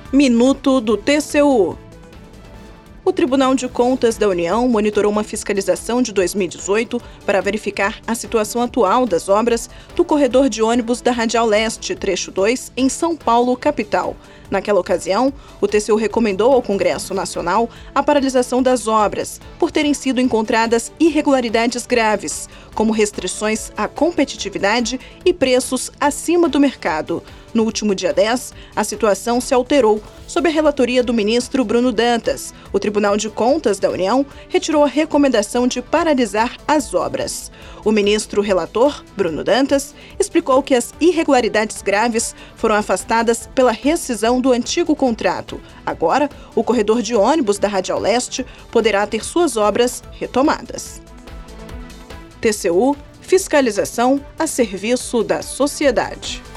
Minuto do TCU. O Tribunal de Contas da União monitorou uma fiscalização de 2018 para verificar a situação atual das obras do corredor de ônibus da Radial Leste, trecho 2, em São Paulo, capital. Naquela ocasião, o TCU recomendou ao Congresso Nacional a paralisação das obras por terem sido encontradas irregularidades graves, como restrições à competitividade e preços acima do mercado. No último dia 10, a situação se alterou sob a relatoria do ministro Bruno Dantas. O Tribunal de Contas da União retirou a recomendação de paralisar as obras. O ministro relator, Bruno Dantas, explicou que as irregularidades graves foram afastadas pela rescisão do antigo contrato. Agora, o corredor de ônibus da Radial Leste poderá ter suas obras retomadas. TCU, fiscalização a serviço da sociedade.